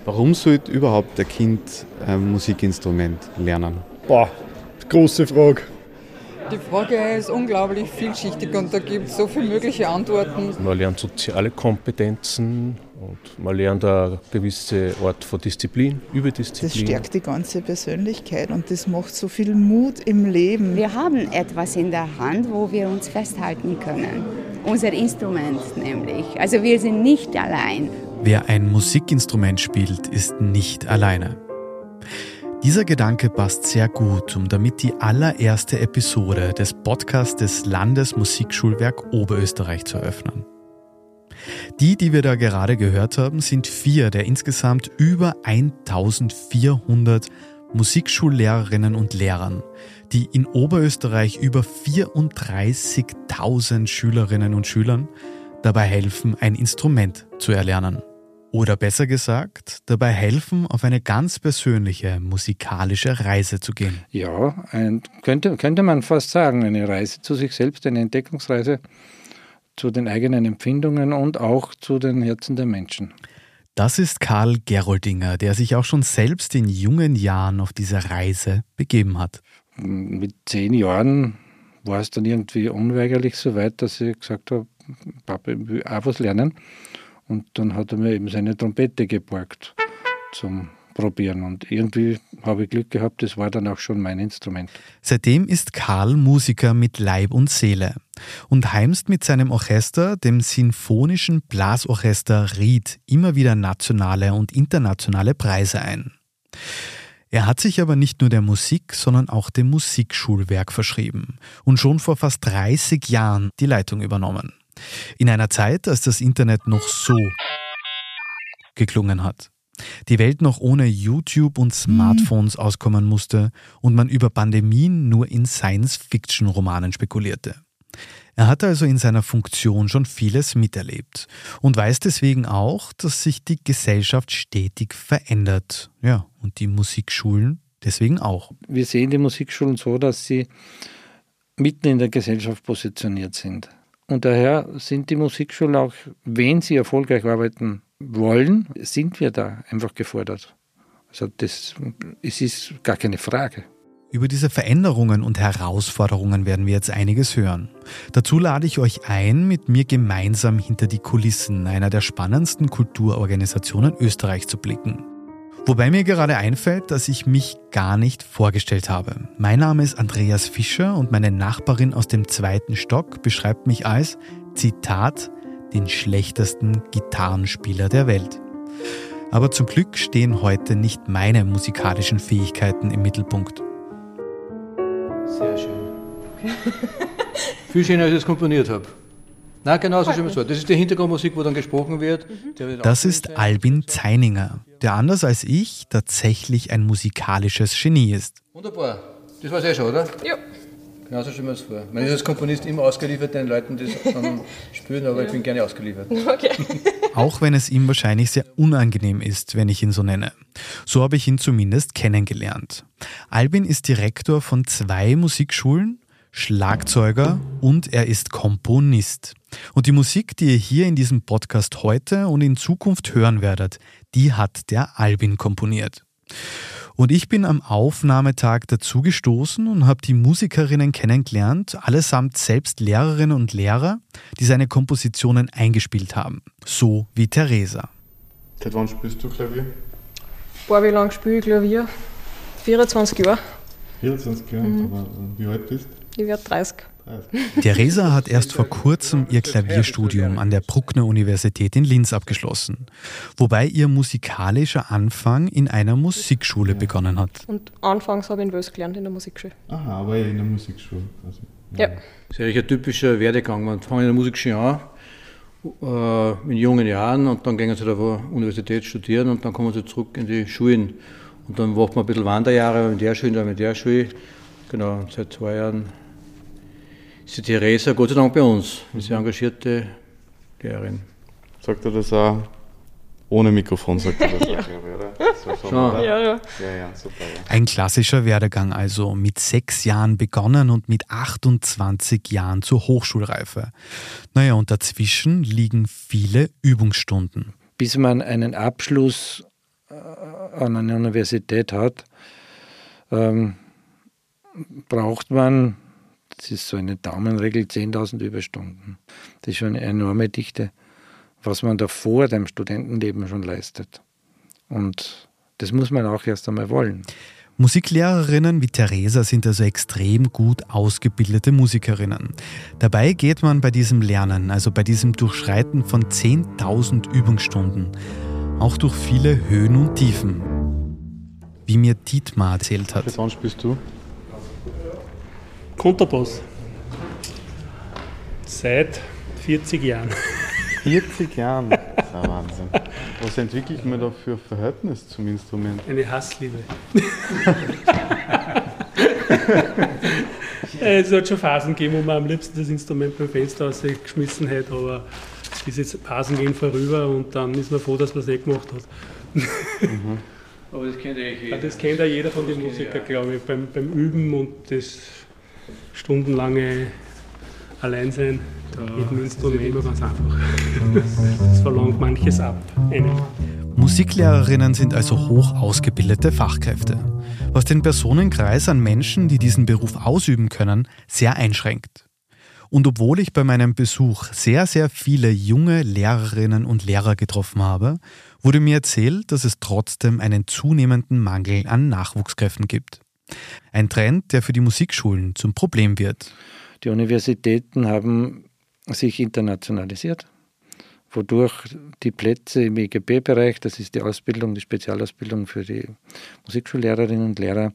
Warum sollte überhaupt ein Kind ein Musikinstrument lernen? Boah, große Frage. Die Frage ist unglaublich vielschichtig und da gibt es so viele mögliche Antworten. Man lernt soziale Kompetenzen und man lernt eine gewisse Art von Disziplin, Überdisziplin. Das stärkt die ganze Persönlichkeit und das macht so viel Mut im Leben. Wir haben etwas in der Hand, wo wir uns festhalten können. Unser Instrument nämlich. Also wir sind nicht allein. Wer ein Musikinstrument spielt, ist nicht alleine. Dieser Gedanke passt sehr gut, um damit die allererste Episode des Podcasts des Landesmusikschulwerk Oberösterreich zu eröffnen. Die wir da gerade gehört haben, sind 4 der insgesamt über 1400 Musikschullehrerinnen und Lehrern, die in Oberösterreich über 34.000 Schülerinnen und Schülern dabei helfen, ein Instrument zu erlernen. Oder besser gesagt, dabei helfen, auf eine ganz persönliche musikalische Reise zu gehen. Ja, könnte man fast sagen, eine Reise zu sich selbst, eine Entdeckungsreise zu den eigenen Empfindungen und auch zu den Herzen der Menschen. Das ist Karl Geroldinger, der sich auch schon selbst in jungen Jahren auf diese Reise begeben hat. Mit 10 Jahren war es dann irgendwie unweigerlich so weit, dass ich gesagt habe, Papa, ich will auch was lernen. Und dann hat er mir eben seine Trompete geborgt zum Probieren. Und irgendwie habe ich Glück gehabt, das war dann auch schon mein Instrument. Seitdem ist Karl Musiker mit Leib und Seele und heimst mit seinem Orchester, dem Sinfonischen Blasorchester Ried, immer wieder nationale und internationale Preise ein. Er hat sich aber nicht nur der Musik, sondern auch dem Musikschulwerk verschrieben und schon vor fast 30 Jahren die Leitung übernommen. In einer Zeit, als das Internet noch so geklungen hat. Die Welt noch ohne YouTube und Smartphones auskommen musste und man über Pandemien nur in Science-Fiction-Romanen spekulierte. Er hat also in seiner Funktion schon vieles miterlebt und weiß deswegen auch, dass sich die Gesellschaft stetig verändert. Ja, und die Musikschulen deswegen auch. Wir sehen die Musikschulen so, dass sie mitten in der Gesellschaft positioniert sind. Und daher sind die Musikschulen auch, wenn sie erfolgreich arbeiten wollen, sind wir da einfach gefordert. Also es ist gar keine Frage. Über diese Veränderungen und Herausforderungen werden wir jetzt einiges hören. Dazu lade ich euch ein, mit mir gemeinsam hinter die Kulissen einer der spannendsten Kulturorganisationen Österreichs zu blicken. Wobei mir gerade einfällt, dass ich mich gar nicht vorgestellt habe. Mein Name ist Andreas Fischer und meine Nachbarin aus dem 2. Stock beschreibt mich als, Zitat, den schlechtesten Gitarrenspieler der Welt. Aber zum Glück stehen heute nicht meine musikalischen Fähigkeiten im Mittelpunkt. Sehr schön. Viel schöner, als ich es komponiert habe. Nein, genau so schön. Das ist die Hintergrundmusik, wo dann gesprochen wird. Das ist Albin Zeininger, der anders als ich tatsächlich ein musikalisches Genie ist. Wunderbar. Das war es schon, oder? Ja. Genau so stellen wir es vor. Man ist als Komponist immer ausgeliefert den Leuten, die das dann spielen, aber ich bin gerne ausgeliefert. Okay. Auch wenn es ihm wahrscheinlich sehr unangenehm ist, wenn ich ihn so nenne. So habe ich ihn zumindest kennengelernt. Albin ist Direktor von 2 Musikschulen, Schlagzeuger und er ist Komponist. Und die Musik, die ihr hier in diesem Podcast heute und in Zukunft hören werdet, die hat der Albin komponiert. Und ich bin am Aufnahmetag dazugestoßen und habe die Musikerinnen kennengelernt, allesamt selbst Lehrerinnen und Lehrer, die seine Kompositionen eingespielt haben. So wie Theresa. Seit wann spielst du Klavier? Boah, wie lange spiele ich Klavier? 24 Jahre. 24 Jahre? Aber wie alt bist du? Ich werde 30. Theresa hat erst vor kurzem ihr Klavierstudium an der Bruckner-Universität in Linz abgeschlossen, wobei ihr musikalischer Anfang in einer Musikschule begonnen hat. Und anfangs habe ich in Wels gelernt in der Musikschule. Aha, aber in der Musikschule. Also, ja. Das ist eigentlich ein typischer Werdegang. Man fängt in der Musikschule an, in jungen Jahren, und dann gehen sie auf der Universität studieren und dann kommen sie zurück in die Schulen. Und dann macht man ein bisschen Wanderjahre in der Schule, dann in der Schule. Genau, und seit 2 Jahren ist die Theresa Gott sei Dank bei uns, ist eine engagierte Lehrerin. Sagt er das auch ohne Mikrofon, sagt er das auch, glaube ich, oder? So schon, oder? Ja. Ja, super. Ja. Ein klassischer Werdegang also, mit 6 Jahren begonnen und mit 28 Jahren zur Hochschulreife. Naja, und dazwischen liegen viele Übungsstunden. Bis man einen Abschluss an einer Universität hat, braucht man, das ist so eine Daumenregel, 10.000 Überstunden. Das ist schon eine enorme Dichte, was man da vor dem Studentenleben schon leistet. Und das muss man auch erst einmal wollen. Musiklehrerinnen wie Theresa sind also extrem gut ausgebildete Musikerinnen. Dabei geht man bei diesem Lernen, also bei diesem Durchschreiten von 10.000 Übungsstunden, auch durch viele Höhen und Tiefen. Wie mir Dietmar erzählt hat. Wann spielst du? Kontrabass. Seit 40 Jahren. 40 Jahren? Das ist ein Wahnsinn. Was entwickelt man da für ein Verhältnis zum Instrument? Eine Hassliebe. Es hat schon Phasen gegeben, wo man am liebsten das Instrument beim Fenster rausgeschmissen hat, aber diese Phasen gehen vorüber und dann ist man froh, dass man es nicht gemacht hat. Mhm. Aber das kennt eigentlich jeder. Das kennt ja jeder von den Musikern, glaube ich, beim Üben und das stundenlange Alleinsein mit dem Instrument war ganz einfach. Das verlangt manches ab. Musiklehrerinnen sind also hoch ausgebildete Fachkräfte, was den Personenkreis an Menschen, die diesen Beruf ausüben können, sehr einschränkt. Und obwohl ich bei meinem Besuch sehr, sehr viele junge Lehrerinnen und Lehrer getroffen habe, wurde mir erzählt, dass es trotzdem einen zunehmenden Mangel an Nachwuchskräften gibt. Ein Trend, der für die Musikschulen zum Problem wird. Die Universitäten haben sich internationalisiert, wodurch die Plätze im EGB-Bereich, das ist die Ausbildung, die Spezialausbildung für die Musikschullehrerinnen und Lehrer,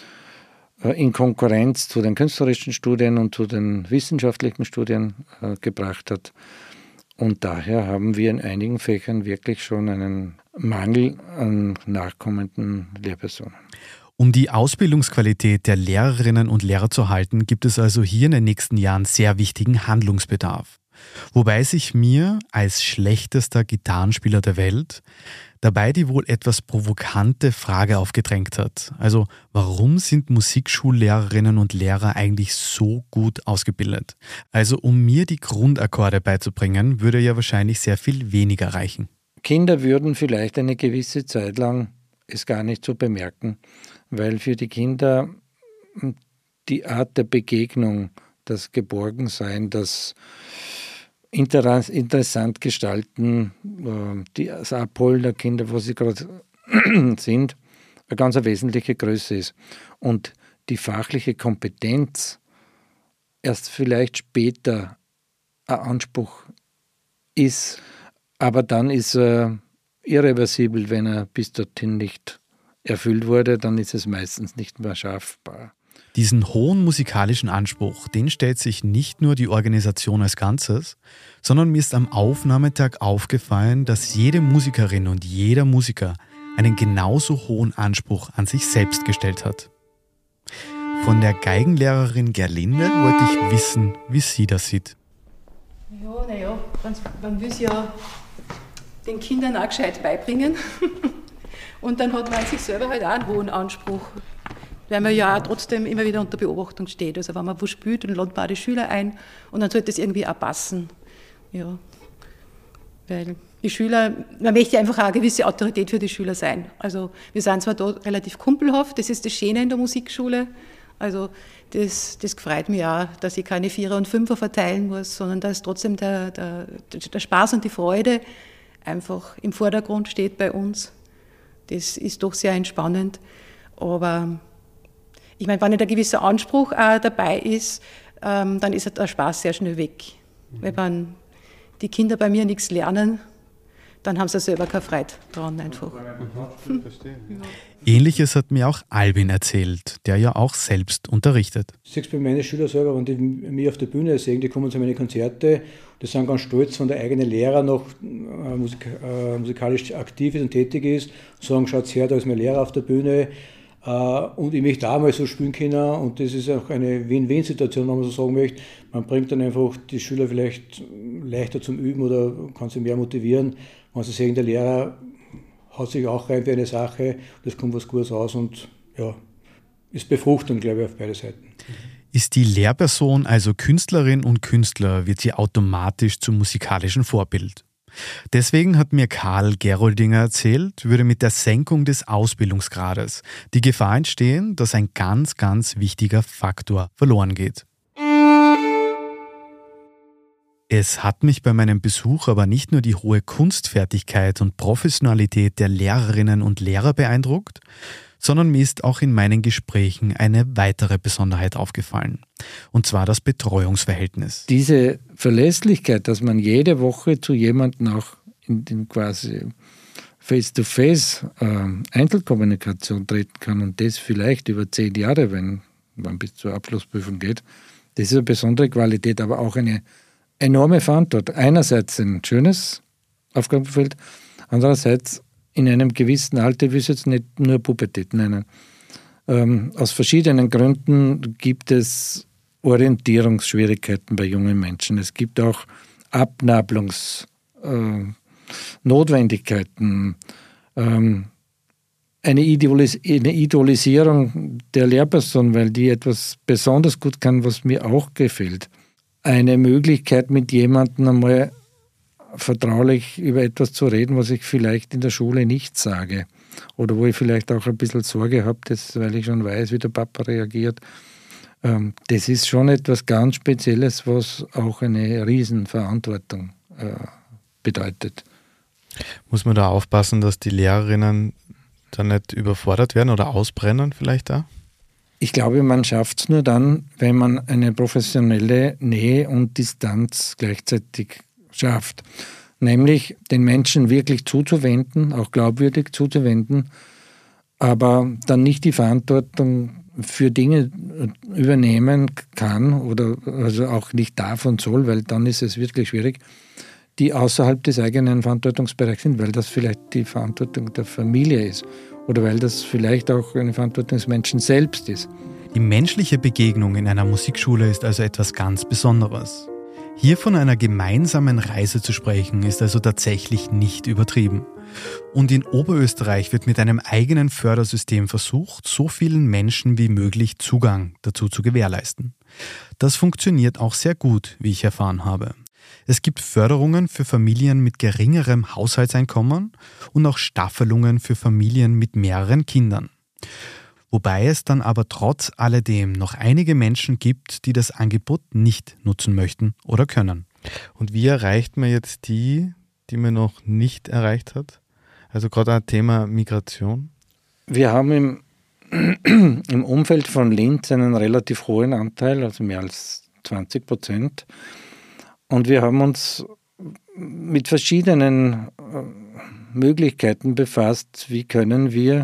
in Konkurrenz zu den künstlerischen Studien und zu den wissenschaftlichen Studien gebracht hat. Und daher haben wir in einigen Fächern wirklich schon einen Mangel an nachkommenden Lehrpersonen. Um die Ausbildungsqualität der Lehrerinnen und Lehrer zu halten, gibt es also hier in den nächsten Jahren sehr wichtigen Handlungsbedarf. Wobei sich mir als schlechtester Gitarrenspieler der Welt dabei die wohl etwas provokante Frage aufgedrängt hat. Also warum sind Musikschullehrerinnen und Lehrer eigentlich so gut ausgebildet? Also um mir die Grundakkorde beizubringen, würde ja wahrscheinlich sehr viel weniger reichen. Kinder würden vielleicht eine gewisse Zeit lang es gar nicht so bemerken, weil für die Kinder die Art der Begegnung, das Geborgensein, das interessant gestalten, das Abholen der Kinder, wo sie gerade sind, eine ganz wesentliche Größe ist. Und die fachliche Kompetenz erst vielleicht später ein Anspruch ist, aber dann ist er irreversibel, wenn er bis dorthin nicht erfüllt wurde, dann ist es meistens nicht mehr schaffbar. Diesen hohen musikalischen Anspruch, den stellt sich nicht nur die Organisation als Ganzes, sondern mir ist am Aufnahmetag aufgefallen, dass jede Musikerin und jeder Musiker einen genauso hohen Anspruch an sich selbst gestellt hat. Von der Geigenlehrerin Gerlinde wollte ich wissen, wie sie das sieht. Ja, naja, man will es ja den Kindern auch gescheit beibringen. Und dann hat man an sich selber halt auch einen hohen Anspruch, weil man ja auch trotzdem immer wieder unter Beobachtung steht. Also wenn man wo spielt, dann lädt man auch die Schüler ein und dann sollte das irgendwie auch passen. Ja, weil die Schüler, man möchte einfach auch eine gewisse Autorität für die Schüler sein. Also wir sind zwar da relativ kumpelhaft, das ist das Schöne in der Musikschule. Also das freut mich auch, dass ich keine Vierer und Fünfer verteilen muss, sondern dass trotzdem der Spaß und die Freude einfach im Vordergrund steht bei uns. Das ist doch sehr entspannend. Aber ich meine, wenn nicht ein gewisser Anspruch auch dabei ist, dann ist der Spaß sehr schnell weg. Wenn die Kinder bei mir nichts lernen, dann haben sie selber keine Freude dran einfach. Ähnliches hat mir auch Albin erzählt, der ja auch selbst unterrichtet. Ich sehe es bei meinen Schülern selber, wenn die mich auf der Bühne sehen, die kommen zu meinen Konzerte, die sind ganz stolz, wenn der eigene Lehrer noch musikalisch aktiv ist und tätig ist, sagen, schaut her, da ist mein Lehrer auf der Bühne und ich möchte auch mal so spielen können und das ist auch eine Win-Win-Situation, wenn man so sagen möchte. Man bringt dann einfach die Schüler vielleicht leichter zum Üben oder kann sie mehr motivieren, wenn sie sehen, der Lehrer haut sich auch rein für eine Sache, das kommt was Gutes raus und ja, ist befruchtend, glaube ich, auf beide Seiten. Ist die Lehrperson also Künstlerin und Künstler, wird sie automatisch zum musikalischen Vorbild. Deswegen hat mir Karl Geroldinger erzählt, würde mit der Senkung des Ausbildungsgrades die Gefahr entstehen, dass ein ganz, ganz wichtiger Faktor verloren geht. Es hat mich bei meinem Besuch aber nicht nur die hohe Kunstfertigkeit und Professionalität der Lehrerinnen und Lehrer beeindruckt, sondern mir ist auch in meinen Gesprächen eine weitere Besonderheit aufgefallen. Und zwar das Betreuungsverhältnis. Diese Verlässlichkeit, dass man jede Woche zu jemandem auch in den quasi Face-to-Face Einzelkommunikation treten kann und das vielleicht über 10 Jahre, wenn man bis zur Abschlussprüfung geht, das ist eine besondere Qualität, aber auch eine enorme Verantwortung. Einerseits ein schönes Aufgabenfeld, andererseits in einem gewissen Alter, ich will es jetzt nicht nur Pubertät nennen. Aus verschiedenen Gründen gibt es Orientierungsschwierigkeiten bei jungen Menschen. Es gibt auch Abnabelungsnotwendigkeiten, eine Idolisierung der Lehrperson, weil die etwas besonders gut kann, was mir auch gefällt. Eine Möglichkeit, mit jemandem einmal vertraulich über etwas zu reden, was ich vielleicht in der Schule nicht sage. Oder wo ich vielleicht auch ein bisschen Sorge habe, weil ich schon weiß, wie der Papa reagiert. Das ist schon etwas ganz Spezielles, was auch eine Riesenverantwortung bedeutet. Muss man da aufpassen, dass die Lehrerinnen dann nicht überfordert werden oder ausbrennen vielleicht da? Ich glaube, man schafft es nur dann, wenn man eine professionelle Nähe und Distanz gleichzeitig schafft. Nämlich den Menschen wirklich zuzuwenden, auch glaubwürdig zuzuwenden, aber dann nicht die Verantwortung für Dinge übernehmen kann oder also auch nicht darf und soll, weil dann ist es wirklich schwierig, die außerhalb des eigenen Verantwortungsbereichs sind, weil das vielleicht die Verantwortung der Familie ist oder weil das vielleicht auch eine Verantwortung des Menschen selbst ist. Die menschliche Begegnung in einer Musikschule ist also etwas ganz Besonderes. Hier von einer gemeinsamen Reise zu sprechen, ist also tatsächlich nicht übertrieben. Und in Oberösterreich wird mit einem eigenen Fördersystem versucht, so vielen Menschen wie möglich Zugang dazu zu gewährleisten. Das funktioniert auch sehr gut, wie ich erfahren habe. Es gibt Förderungen für Familien mit geringerem Haushaltseinkommen und auch Staffelungen für Familien mit mehreren Kindern. Wobei es dann aber trotz alledem noch einige Menschen gibt, die das Angebot nicht nutzen möchten oder können. Und wie erreicht man jetzt die man noch nicht erreicht hat? Also gerade ein Thema Migration. Wir haben im Umfeld von Linz einen relativ hohen Anteil, also mehr als 20%. Und wir haben uns mit verschiedenen Möglichkeiten befasst, wie können wir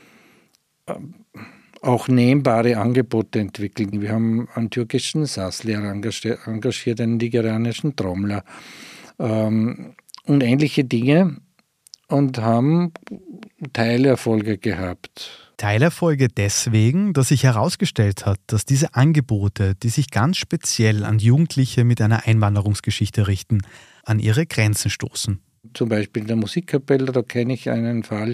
auch nehmbare Angebote entwickeln. Wir haben einen türkischen Sazlehrer engagiert, einen nigerianischen Trommler und ähnliche Dinge und haben Teilerfolge gehabt. Teilerfolge deswegen, dass sich herausgestellt hat, dass diese Angebote, die sich ganz speziell an Jugendliche mit einer Einwanderungsgeschichte richten, an ihre Grenzen stoßen. Zum Beispiel in der Musikkapelle, da kenne ich einen Fall,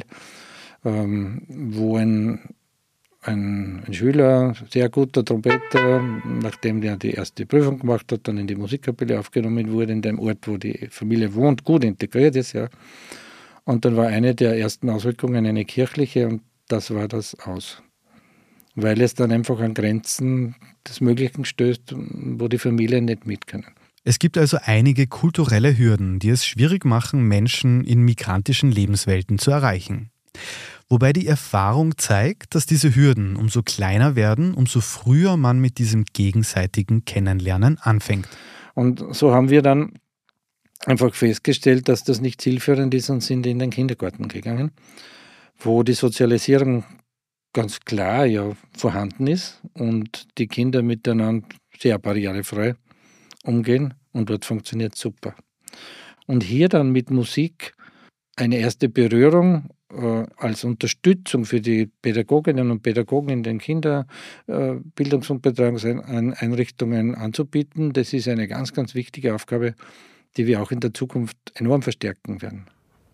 wo ein Schüler, sehr guter Trompeter, nachdem der die erste Prüfung gemacht hat, dann in die Musikkapelle aufgenommen wurde, in dem Ort, wo die Familie wohnt, gut integriert ist. Ja. Und dann war eine der ersten Auswirkungen eine kirchliche und das war das aus. Weil es dann einfach an Grenzen des Möglichen stößt, wo die Familien nicht mit können. Es gibt also einige kulturelle Hürden, die es schwierig machen, Menschen in migrantischen Lebenswelten zu erreichen. Wobei die Erfahrung zeigt, dass diese Hürden umso kleiner werden, umso früher man mit diesem gegenseitigen Kennenlernen anfängt. Und so haben wir dann einfach festgestellt, dass das nicht zielführend ist und sind in den Kindergarten gegangen, wo die Sozialisierung ganz klar ja vorhanden ist und die Kinder miteinander sehr barrierefrei umgehen und dort funktioniert super. Und hier dann mit Musik eine erste Berührung als Unterstützung für die Pädagoginnen und Pädagogen in den Kinderbildungs- und Betreuungseinrichtungen anzubieten, das ist eine ganz, ganz wichtige Aufgabe, die wir auch in der Zukunft enorm verstärken werden.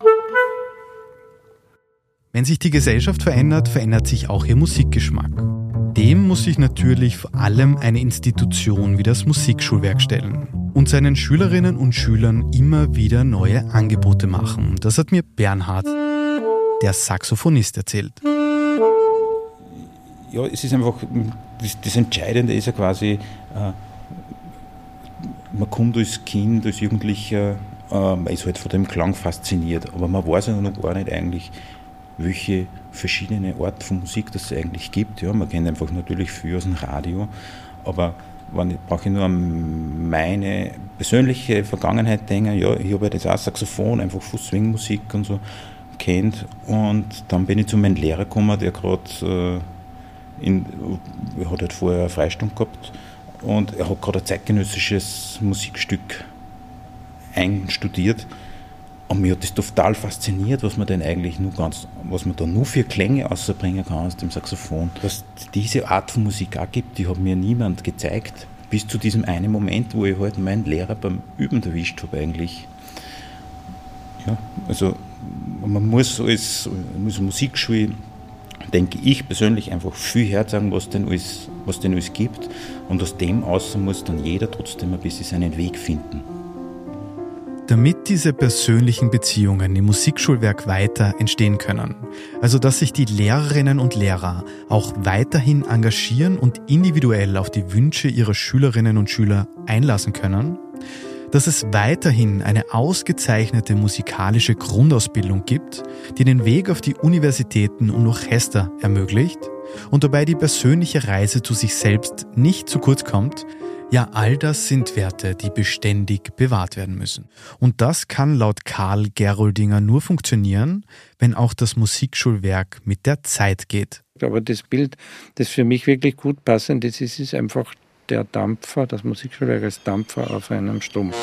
Wenn sich die Gesellschaft verändert, verändert sich auch ihr Musikgeschmack. Dem muss sich natürlich vor allem eine Institution wie das Musikschulwerk stellen. und seinen Schülerinnen und Schülern immer wieder neue Angebote machen. Das hat mir Bernhard, der Saxophonist, erzählt. Ja, es ist einfach, das Entscheidende ist ja quasi, man kommt als Kind, als Jugendlicher, man ist halt von dem Klang fasziniert, aber man weiß ja noch gar nicht eigentlich, welche verschiedene Art von Musik das es eigentlich gibt. Ja, man kennt einfach natürlich viel aus dem Radio, aber brauche ich nur an meine persönliche Vergangenheit denken, ja, ich habe ja das auch Saxophon, einfach von Swingmusik und so kennt, und dann bin ich zu meinem Lehrer gekommen, der gerade er hat halt vorher eine Freistunde gehabt und er hat gerade ein zeitgenössisches Musikstück einstudiert und mich hat das total fasziniert, was man denn eigentlich was man da nur für Klänge rausbringen kann aus dem Saxophon. Dass diese Art von Musik auch gibt, die hat mir niemand gezeigt, bis zu diesem einen Moment, wo ich halt meinen Lehrer beim Üben erwischt habe eigentlich. Ja, also man muss als Musikschule, denke ich persönlich, einfach viel herzagen, was denn alles gibt, und aus dem außen muss dann jeder trotzdem ein bisschen seinen Weg finden. Damit diese persönlichen Beziehungen im Musikschulwerk weiter entstehen können, also dass sich die Lehrerinnen und Lehrer auch weiterhin engagieren und individuell auf die Wünsche ihrer Schülerinnen und Schüler einlassen können, dass es weiterhin eine ausgezeichnete musikalische Grundausbildung gibt, die den Weg auf die Universitäten und Orchester ermöglicht und dabei die persönliche Reise zu sich selbst nicht zu kurz kommt, ja, all das sind Werte, die beständig bewahrt werden müssen. Und das kann laut Karl Geroldinger nur funktionieren, wenn auch das Musikschulwerk mit der Zeit geht. Aber das Bild, das für mich wirklich gut passend ist einfach der Dampfer, das Musikschulwerk als Dampfer auf einem Stumpf.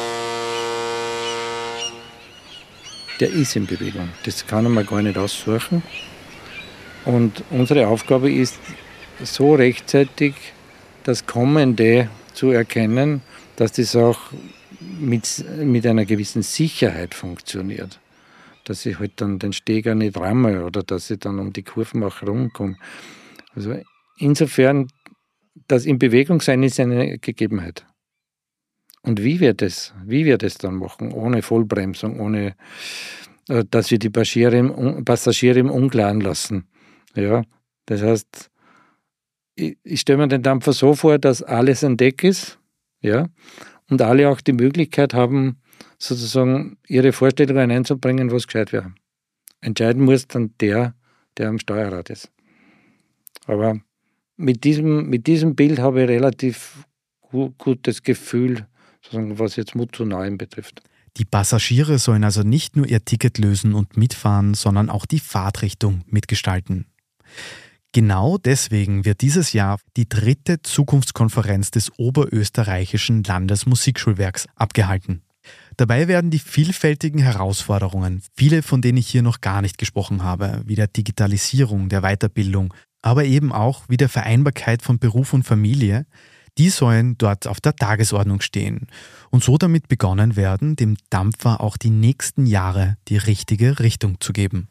Der ist in Bewegung. Das kann man gar nicht aussuchen. Und unsere Aufgabe ist, so rechtzeitig das Kommende zu erkennen, dass das auch mit einer gewissen Sicherheit funktioniert. Dass ich halt dann den Steger nicht ramme oder dass ich dann um die Kurven auch rumkomme. Also insofern, das in Bewegung sein ist eine Gegebenheit. Und wie wir das dann machen, ohne Vollbremsung, ohne dass wir die Passagiere im Unklaren lassen. Ja, das heißt, ich stelle mir den Dampfer so vor, dass alles an Deck ist, ja, und alle auch die Möglichkeit haben, sozusagen ihre Vorstellungen einzubringen, was gescheit wäre. Entscheiden muss dann der am Steuerrad ist. Aber mit diesem Bild habe ich relativ gutes Gefühl, sozusagen, was jetzt Mut zu Neuem betrifft. Die Passagiere sollen also nicht nur ihr Ticket lösen und mitfahren, sondern auch die Fahrtrichtung mitgestalten. Genau deswegen wird dieses Jahr die 3. Zukunftskonferenz des Oberösterreichischen Landesmusikschulwerks abgehalten. Dabei werden die vielfältigen Herausforderungen, viele von denen ich hier noch gar nicht gesprochen habe, wie der Digitalisierung, der Weiterbildung, aber eben auch wie der Vereinbarkeit von Beruf und Familie, die sollen dort auf der Tagesordnung stehen und so damit begonnen werden, dem Dampfer auch die nächsten Jahre die richtige Richtung zu geben.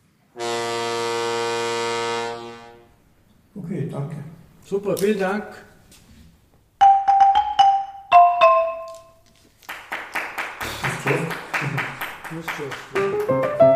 Okay, danke. Super, vielen Dank. Muss schon.